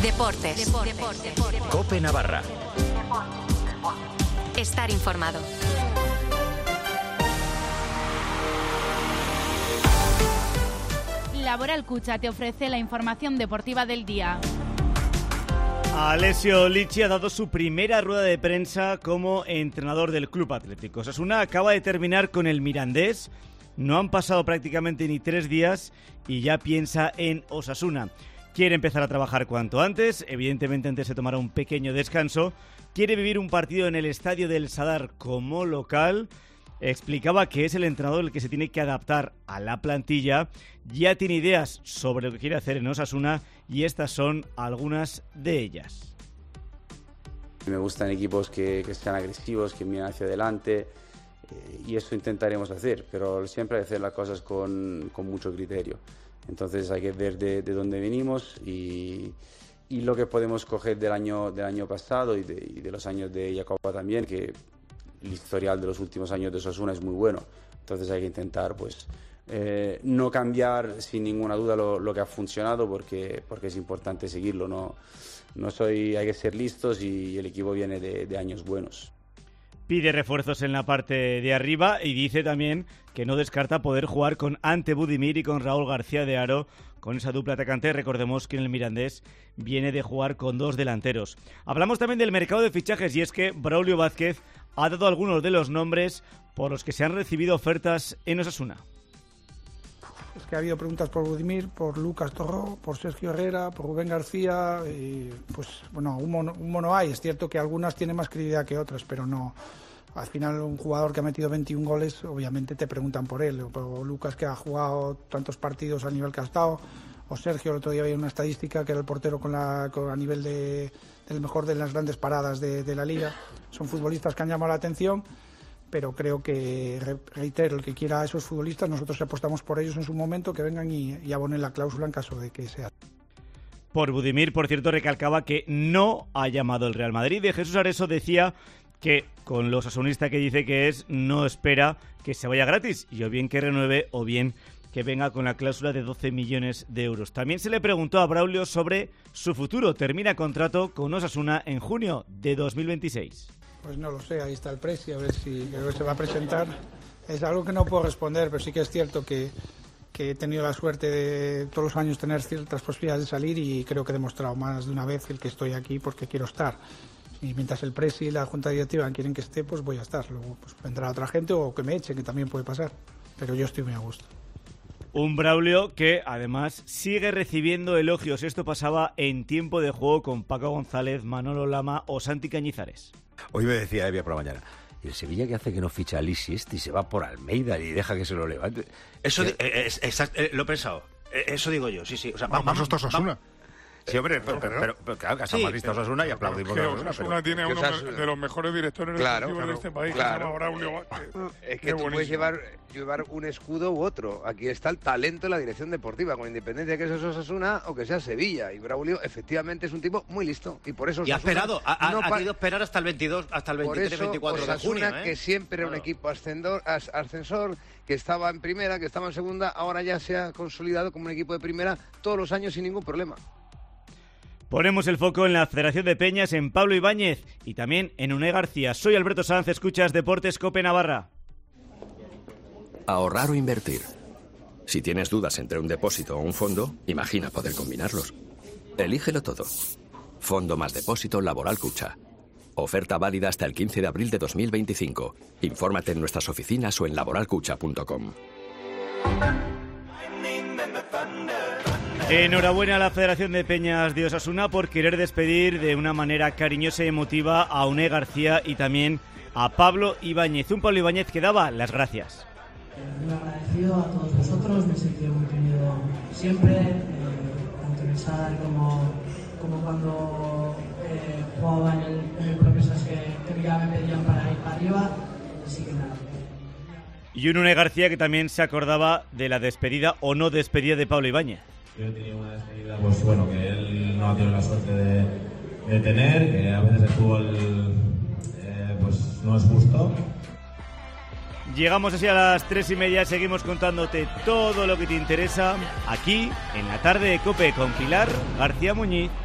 Deportes. COPE Navarra. Estar informado. Laboral Cucha te ofrece la información deportiva del día. Alessio Lici ha dado su primera rueda de prensa como entrenador del Club Atlético Osasuna. Acaba de terminar con el Mirandés. No han pasado prácticamente ni 3 días y ya piensa en Osasuna. Quiere empezar a trabajar cuanto antes. Evidentemente antes se tomará un pequeño descanso. Quiere vivir un partido en el Estadio del Sadar como local. Explicaba que es el entrenador el que se tiene que adaptar a la plantilla. Ya tiene ideas sobre lo que quiere hacer en Osasuna y estas son algunas de ellas. Me gustan equipos que sean agresivos, que miren hacia adelante y eso intentaremos hacer, pero siempre hay que hacer las cosas con mucho criterio. Entonces hay que ver de dónde venimos y lo que podemos coger del año pasado y de los años de Jacoba también, que el historial de los últimos años de Osasuna es muy bueno. Entonces hay que intentar no cambiar sin ninguna duda lo que ha funcionado porque es importante seguirlo. Hay que ser listos y el equipo viene de años buenos. Pide refuerzos en la parte de arriba y dice también que no descarta poder jugar con Ante Budimir y con Raúl García de Haro, con esa dupla atacante. Recordemos que en el Mirandés viene de jugar con 2 delanteros. Hablamos también del mercado de fichajes y es que Braulio Vázquez ha dado algunos de los nombres por los que se han recibido ofertas en Osasuna. Es que ha habido preguntas por Budimir, por Lucas Torró, por Sergio Herrera, por Rubén García y un mono hay. Es cierto que algunas tienen más credibilidad que otras, pero no. Al final un jugador que ha metido 21 goles, obviamente te preguntan por él. O Lucas, que ha jugado tantos partidos a nivel que ha estado, o Sergio, el otro día había una estadística que era el portero a nivel del mejor de las grandes paradas de la liga. Son futbolistas que han llamado la atención. Pero creo que, reitero, el que quiera a esos futbolistas, nosotros apostamos por ellos en su momento, que vengan y abonen la cláusula en caso de que sea. Por Budimir, por cierto, recalcaba que no ha llamado el Real Madrid. De Jesús Areso decía que, con lo osasunista que dice que es, no espera que se vaya gratis, y o bien que renueve o bien que venga con la cláusula de 12 millones de euros. También se le preguntó a Braulio sobre su futuro. Termina contrato con Osasuna en junio de 2026. Pues no lo sé, ahí está el precio, a ver si se va a presentar. Es algo que no puedo responder, pero sí que es cierto que he tenido la suerte de todos los años tener ciertas posibilidades de salir y creo que he demostrado más de una vez el que estoy aquí porque quiero estar. Y mientras el presi y la junta directiva quieren que esté, pues voy a estar. Luego vendrá otra gente o que me echen, que también puede pasar. Pero yo estoy muy a gusto. Un Braulio que además sigue recibiendo elogios. Esto pasaba en tiempo de juego con Paco González, Manolo Lama o Santi Cañizares. Hoy me decía Evia por la mañana, ¿y el Sevilla que hace que no ficha a Lisi y se va por Almeida y deja que se lo levante? Eso lo he pensado. Eso digo yo, sí. O sea, vamos todos a Osasuna. Sí, hombre, pero claro, que estamos listos a Osasuna y aplaudimos a Osasuna. Osasuna tiene uno de los mejores directores deportivos de este país, que se llama Braulio Vázquez. Es que tú puedes llevar un escudo u otro. Aquí está el talento en la dirección deportiva, con independencia de que sea Osasuna o que sea Sevilla. Y Braulio, efectivamente, es un tipo muy listo. Y por eso y ha esperado, ha querido esperar hasta el 22, hasta el 23, 24 de junio. Que siempre era un equipo ascensor, que estaba en primera, que estaba en segunda, ahora ya se ha consolidado como un equipo de primera todos los años sin ningún problema. Ponemos el foco en la Federación de Peñas, en Pablo Ibáñez y también en Unai García. Soy Alberto Sanz, escuchas Deportes COPE Navarra. Ahorrar o invertir. Si tienes dudas entre un depósito o un fondo, imagina poder combinarlos. Elígelo todo. Fondo más depósito Laboral Cucha. Oferta válida hasta el 15 de abril de 2025. Infórmate en nuestras oficinas o en laboralcucha.com. Enhorabuena a la Federación de Peñas de Osasuna por querer despedir de una manera cariñosa y emotiva a Unai García y también a Pablo Ibáñez. Un Pablo Ibáñez que daba las gracias. Muy agradecido a todos vosotros, me he sentido muy querido siempre, tanto en el Sadar como cuando jugaba en el Promesas que ya me pedían para ir para arriba, así que nada. Y un Unai García que también se acordaba de la despedida o no despedida de Pablo Ibáñez. Yo he tenido una despedida, que él no ha tenido la suerte de tener, que a veces el fútbol no es justo. Llegamos así a las 3:30, seguimos contándote todo lo que te interesa aquí en la tarde de COPE con Pilar García Muñiz.